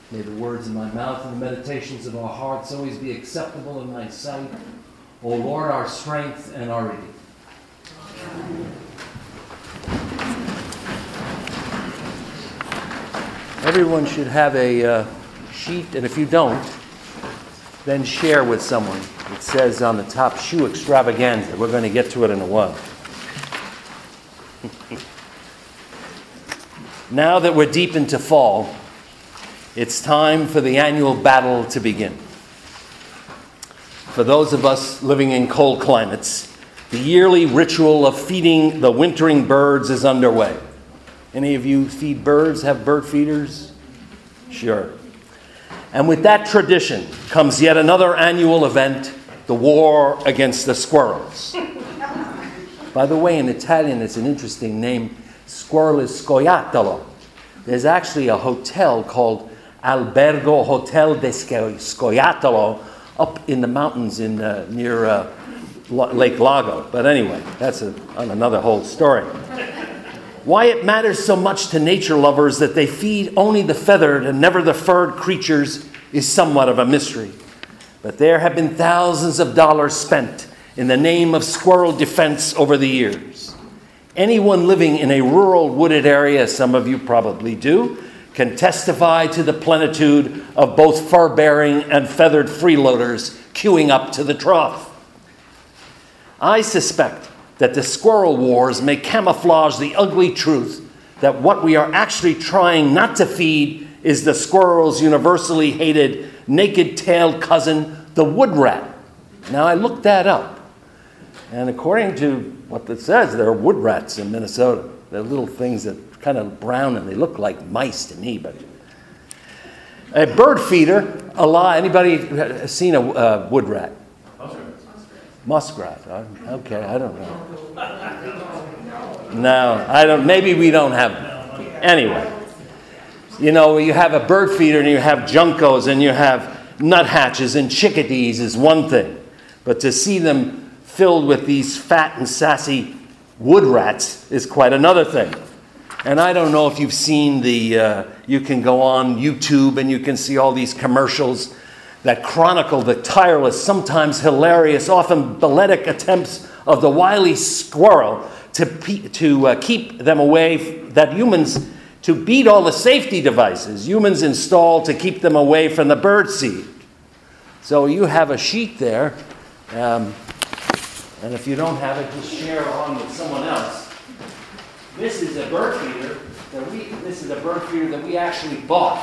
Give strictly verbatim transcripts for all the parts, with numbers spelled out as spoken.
May the words of my mouth and the meditations of our hearts always be acceptable in thy sight, O Lord, our strength and our redeemer. Everyone should have a uh, sheet, and if you don't, then share with someone. It says on the top, Shoe Extravaganza. We're going to get to it in a while. Now that we're deep into fall, it's time for the annual battle to begin. For those of us living in cold climates, the yearly ritual of feeding the wintering birds is underway. Any of you feed birds, have bird feeders? Sure. And with that tradition comes yet another annual event, the war against the squirrels. By the way, in Italian, it's an interesting name. Squirrel is scoiattolo. There's actually a hotel called Albergo Hotel de Scoiattolo up in the mountains in uh, near uh, Lake Lago. But anyway, that's a, another whole story. Why it matters so much to nature lovers that they feed only the feathered and never the furred creatures is somewhat of a mystery. But there have been thousands of dollars spent in the name of squirrel defense over the years. Anyone living in a rural wooded area, as some of you probably do, can testify to the plenitude of both fur-bearing and feathered freeloaders queuing up to the trough. I suspect that the squirrel wars may camouflage the ugly truth that what we are actually trying not to feed is the squirrel's universally hated naked-tailed cousin, the wood rat. Now, I looked that up, and according to what it says, there are wood rats in Minnesota. They're little things that are kind of brown, and they look like mice to me. But a bird feeder, alive. Anybody seen a uh, wood rat? Muskrat. Okay, I don't know. No, I don't. Maybe we don't have them. Anyway, you know, you have a bird feeder and you have juncos and you have nuthatches and chickadees is one thing, but to see them filled with these fat and sassy wood rats is quite another thing. And I don't know if you've seen the. Uh, you can go on YouTube and you can see all these commercials that chronicle the tireless, sometimes hilarious, often balletic attempts of the wily squirrel to, pe- to uh, keep them away, that humans, to beat all the safety devices humans install to keep them away from the bird seed. So you have a sheet there, um, and if you don't have it, just share it on with someone else. This is a bird feeder that we, this is a bird feeder that we actually bought.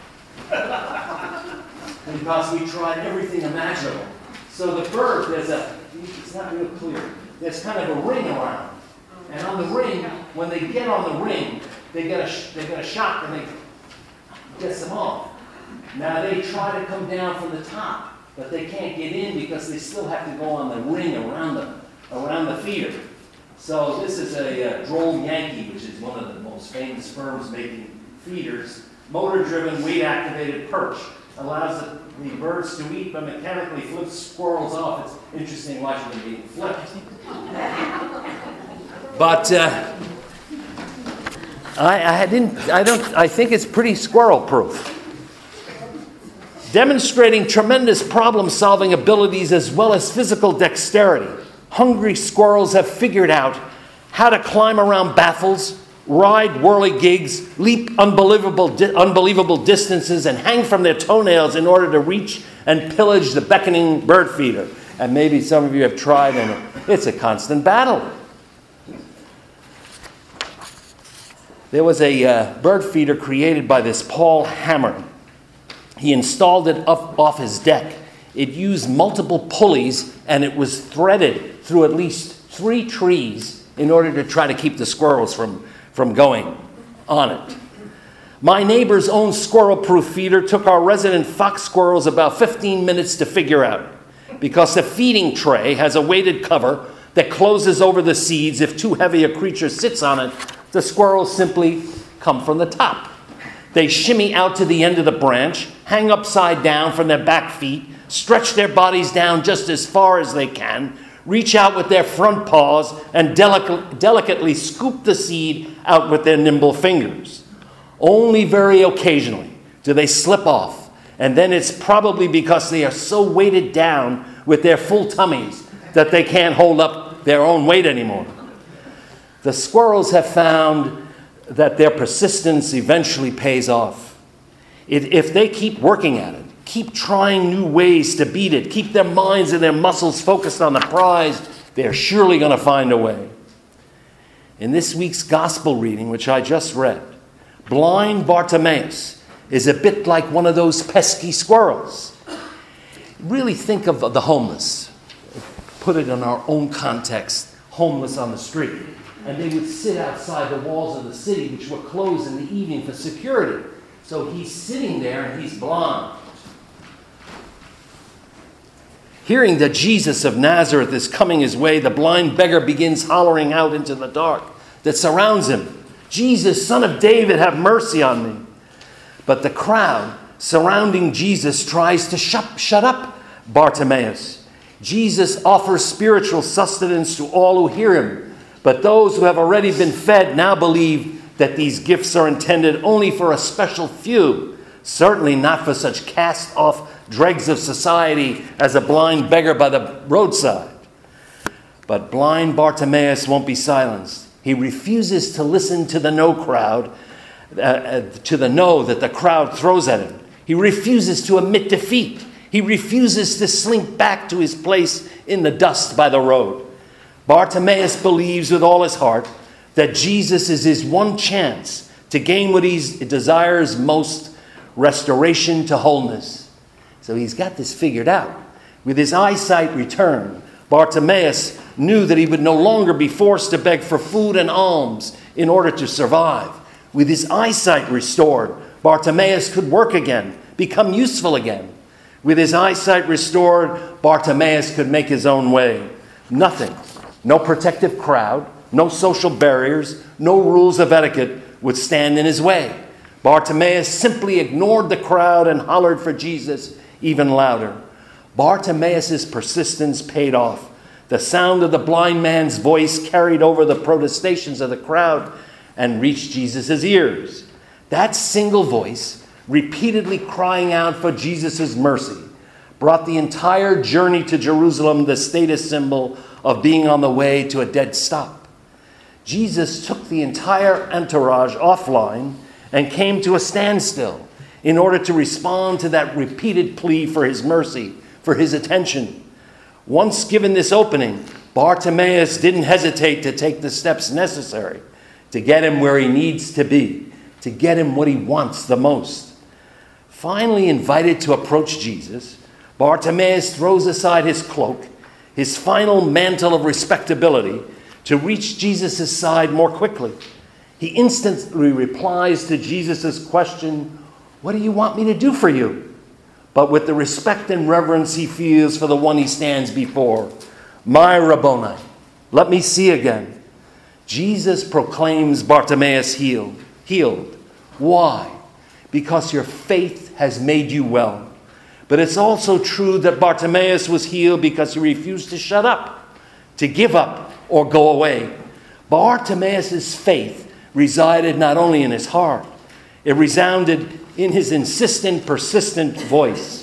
Because we tried everything imaginable. So the bird, there's a, it's not real clear, there's kind of a ring around. And on the ring, when they get on the ring, they get a, they get a shock and they get them off. Now they try to come down from the top, but they can't get in because they still have to go on the ring around them, around the feeder. So this is a uh, Droll Yankee, which is one of the most famous firms making feeders, motor-driven, weight-activated perch. Allows the, the birds to eat, but mechanically flips squirrels off. It's interesting watching them being flipped. But uh, I, I didn't. I don't. I think it's pretty squirrel-proof, demonstrating tremendous problem-solving abilities as well as physical dexterity. Hungry squirrels have figured out how to climb around baffles, ride whirligigs, leap unbelievable di- unbelievable distances, and hang from their toenails in order to reach and pillage the beckoning bird feeder. And maybe some of you have tried, and it's a constant battle. There was a uh, bird feeder created by this Paul Hammer. He installed it up off his deck. It used multiple pulleys, and it was threaded through at least three trees in order to try to keep the squirrels from from going on it. My neighbor's own squirrel-proof feeder took our resident fox squirrels about fifteen minutes to figure out, because the feeding tray has a weighted cover that closes over the seeds. If too heavy a creature sits on it, the squirrels simply come from the top. They shimmy out to the end of the branch, hang upside down from their back feet, stretch their bodies down just as far as they can, reach out with their front paws, and delic- delicately scoop the seed out with their nimble fingers. Only very occasionally Do they slip off? And then it's probably because they are so weighted down with their full tummies that they can't hold up their own weight anymore. The squirrels have found that their persistence eventually pays off. It, if they keep working at it, keep trying new ways to beat it, keep their minds and their muscles focused on the prize, they're surely going to find a way. In this week's gospel reading, which I just read, blind Bartimaeus is a bit like one of those pesky squirrels. Really think of the homeless. Put it in our own context, homeless on the street. And they would sit outside the walls of the city, which were closed in the evening for security. So he's sitting there and he's blind. Hearing that Jesus of Nazareth is coming his way, the blind beggar begins hollering out into the dark that surrounds him, "Jesus, Son of David, have mercy on me." But the crowd surrounding Jesus tries to shut, shut up Bartimaeus. Jesus offers spiritual sustenance to all who hear him, but those who have already been fed now believe that these gifts are intended only for a special few, certainly not for such cast-off dregs of society as a blind beggar by the roadside. But blind Bartimaeus won't be silenced. He refuses to listen to the no crowd, uh, to the no that the crowd throws at him. He refuses to admit defeat. He refuses to slink back to his place in the dust by the road. Bartimaeus believes with all his heart that Jesus is his one chance to gain what he desires most, restoration to wholeness. So he's got this figured out. With his eyesight returned, Bartimaeus knew that he would no longer be forced to beg for food and alms in order to survive. With his eyesight restored, Bartimaeus could work again, become useful again. With his eyesight restored, Bartimaeus could make his own way. Nothing, no protective crowd, no social barriers, no rules of etiquette would stand in his way. Bartimaeus simply ignored the crowd and hollered for Jesus even louder. Bartimaeus' persistence paid off. The sound of the blind man's voice carried over the protestations of the crowd and reached Jesus' ears. That single voice, repeatedly crying out for Jesus' mercy, brought the entire journey to Jerusalem the status symbol of being on the way to a dead stop. Jesus took the entire entourage offline and came to a standstill in order to respond to that repeated plea for his mercy, for his attention. Once given this opening, Bartimaeus didn't hesitate to take the steps necessary to get him where he needs to be, to get him what he wants the most. Finally invited to approach Jesus, Bartimaeus throws aside his cloak, his final mantle of respectability, to reach Jesus' side more quickly. He instantly replies to Jesus' question, "What do you want me to do for you?" But with the respect and reverence he feels for the one he stands before. "My Rabboni, let me see again." Jesus proclaims Bartimaeus healed. Healed. Why? Because your faith has made you well. But it's also true that Bartimaeus was healed because he refused to shut up, to give up, or go away. Bartimaeus' faith resided not only in his heart, it resounded in his insistent, persistent voice.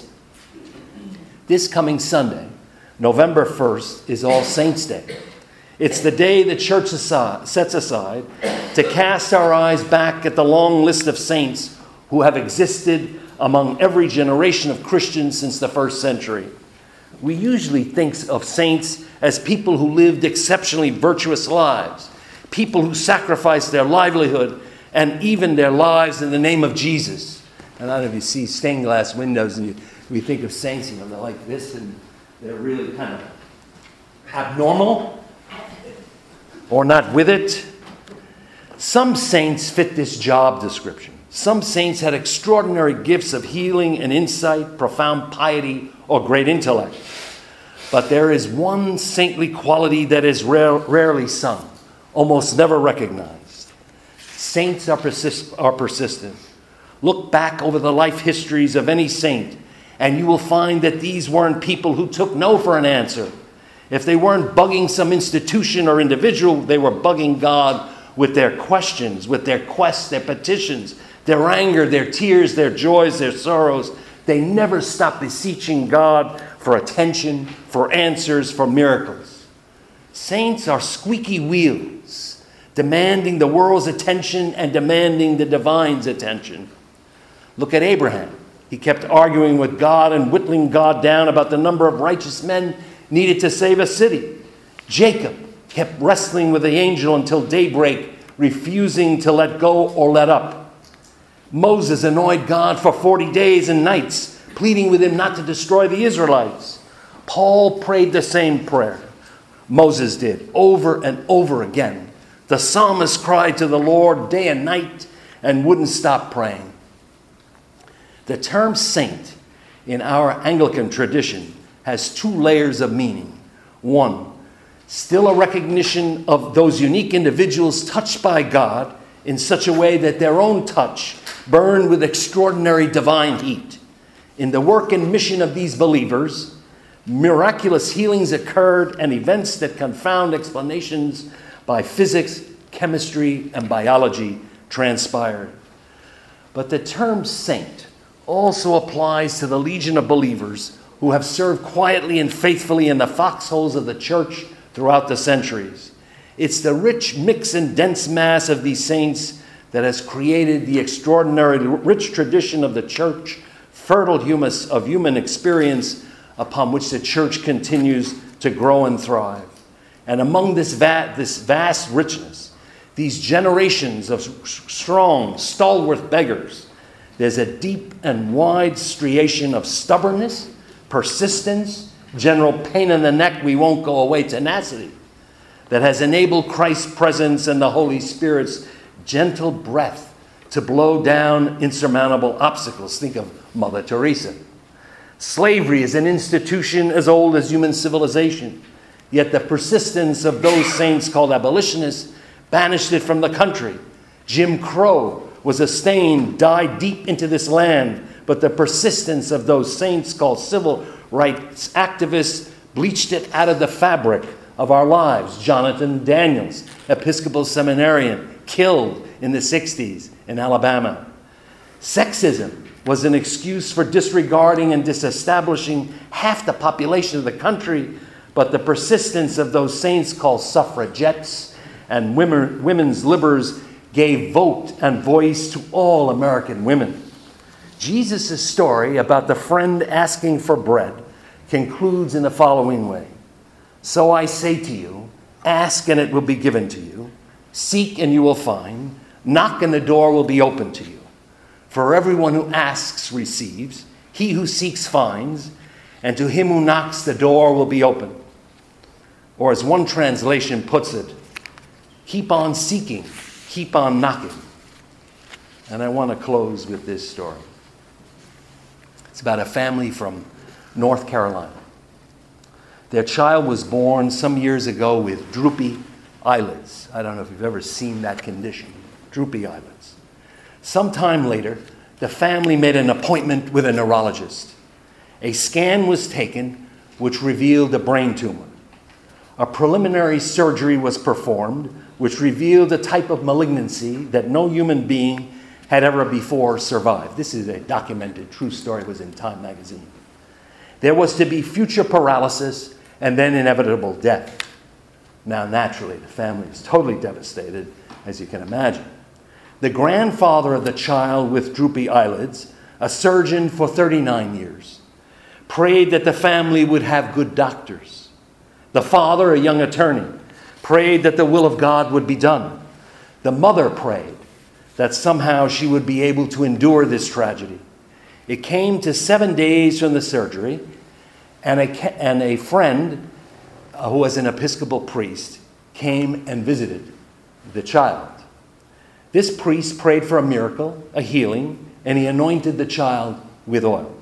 This coming Sunday, November first, is All Saints' Day. It's the day the church sets aside to cast our eyes back at the long list of saints who have existed among every generation of Christians since the first century. We usually think of saints as people who lived exceptionally virtuous lives, people who sacrificed their livelihood and even their lives in the name of Jesus. And I don't know if you see stained glass windows and you, we think of saints, you know, they're like this and they're really kind of abnormal or not with it. Some saints fit this job description. Some saints had extraordinary gifts of healing and insight, profound piety, or great intellect. But there is one saintly quality that is rare, rarely sung, almost never recognized. Saints are, persist, are persistent. Look back over the life histories of any saint, and you will find that these weren't people who took no for an answer. If they weren't bugging some institution or individual, they were bugging God with their questions, with their quests, their petitions, Their anger, their tears, their joys, their sorrows, they never stop beseeching God for attention, for answers, for miracles. Saints are squeaky wheels, demanding the world's attention and demanding the divine's attention. Look at Abraham. He kept arguing with God and whittling God down about the number of righteous men needed to save a city. Jacob kept wrestling with the angel until daybreak, refusing to let go or let up. Moses annoyed God for forty days and nights, pleading with him not to destroy the Israelites. Paul prayed the same prayer Moses did, over and over again. The psalmist cried to the Lord day and night and wouldn't stop praying. The term saint in our Anglican tradition has two layers of meaning. One, still a recognition of those unique individuals touched by God in such a way that their own touch burned with extraordinary divine heat. In the work and mission of these believers, miraculous healings occurred and events that confound explanations by physics, chemistry, and biology transpired. But the term saint also applies to the legion of believers who have served quietly and faithfully in the foxholes of the church throughout the centuries. It's the rich mix and dense mass of these saints that has created the extraordinary rich tradition of the church, fertile humus of human experience upon which the church continues to grow and thrive. And among this, va- this vast richness, these generations of strong, stalwart beggars, there's a deep and wide striation of stubbornness, persistence, general pain in the neck, we won't go away tenacity, that has enabled Christ's presence and the Holy Spirit's gentle breath to blow down insurmountable obstacles. Think of Mother Teresa. Slavery is an institution as old as human civilization, yet the persistence of those saints called abolitionists banished it from the country. Jim Crow was a stain dyed deep into this land, but the persistence of those saints called civil rights activists bleached it out of the fabric of our lives. Jonathan Daniels, Episcopal seminarian, killed in the sixties in Alabama. Sexism was an excuse for disregarding and disestablishing half the population of the country, but the persistence of those saints called suffragettes and women, women's liberals gave vote and voice to all American women. Jesus' story about the friend asking for bread concludes in the following way. So I say to you, ask and it will be given to you. Seek and you will find. Knock and the door will be open to you. For everyone who asks receives. He who seeks finds. And to him who knocks the door will be open. Or as one translation puts it, keep on seeking. Keep on knocking. And I want to close with this story. It's about a family from North Carolina. Their child was born some years ago with droopy eyelids. I don't know if you've ever seen that condition, droopy eyelids. Sometime later, the family made an appointment with a neurologist. A scan was taken, which revealed a brain tumor. A preliminary surgery was performed, which revealed a type of malignancy that no human being had ever before survived. This is a documented true story. It was in Time magazine. There was to be future paralysis and then inevitable death. Now, naturally, the family is totally devastated, as you can imagine. The grandfather of the child with droopy eyelids, a surgeon for thirty-nine years, prayed that the family would have good doctors. The father, a young attorney, prayed that the will of God would be done. The mother prayed that somehow she would be able to endure this tragedy. It came to seven days from the surgery, and a, and a friend uh, who was an Episcopal priest came and visited the child. This priest prayed for a miracle, a healing, and he anointed the child with oil.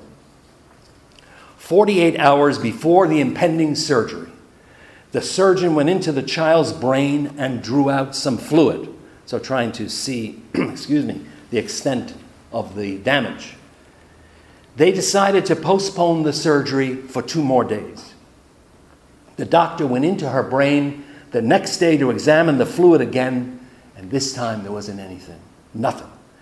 forty-eight hours before the impending surgery, the surgeon went into the child's brain and drew out some fluid, so trying to see, excuse me, the extent of the damage. They decided to postpone the surgery for two more days. The doctor went into her brain the next day to examine the fluid again, and this time there wasn't anything, nothing.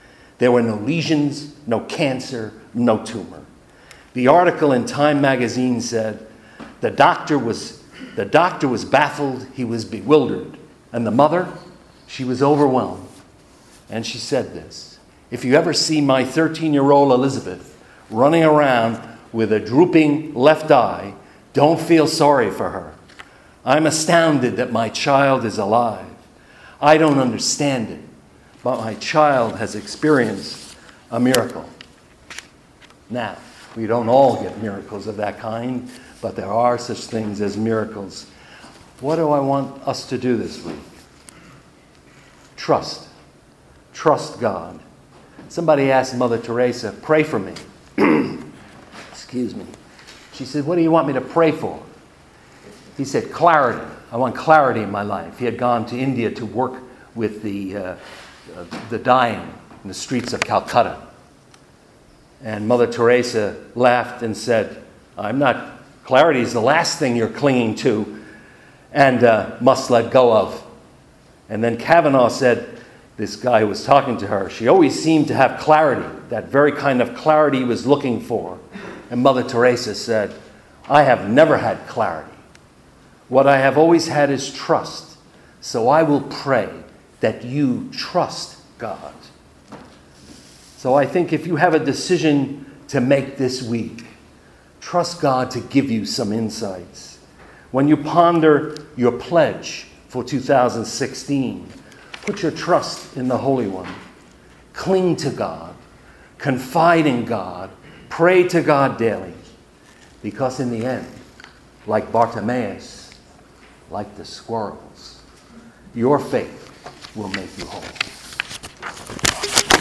There were no lesions, no cancer, no tumor. The article in Time magazine said, the doctor was, the doctor was baffled, he was bewildered. And the mother, she was overwhelmed. And she said this, if you ever see my thirteen-year-old Elizabeth running around with a drooping left eye, don't feel sorry for her. I'm astounded that my child is alive. I don't understand it, but my child has experienced a miracle. Now, we don't all get miracles of that kind, but there are such things as miracles. What do I want us to do this week? Trust. Trust God. Somebody asked Mother Teresa, pray for me. Excuse me. She said, what do you want me to pray for? He said, clarity. I want clarity in my life. He had gone to India to work with the, uh, uh, the dying in the streets of Calcutta. And Mother Teresa laughed and said, I'm not, clarity is the last thing you're clinging to and uh, must let go of. And then Kavanaugh said, this guy who was talking to her, she always seemed to have clarity, that very kind of clarity he was looking for. And Mother Teresa said, I have never had clarity. What I have always had is trust. So I will pray that you trust God. So I think if you have a decision to make this week, trust God to give you some insights. When you ponder your pledge for two thousand sixteen, put your trust in the Holy One. Cling to God. Confide in God. Pray to God daily. Because in the end, like Bartimaeus, like the squirrels, your faith will make you whole.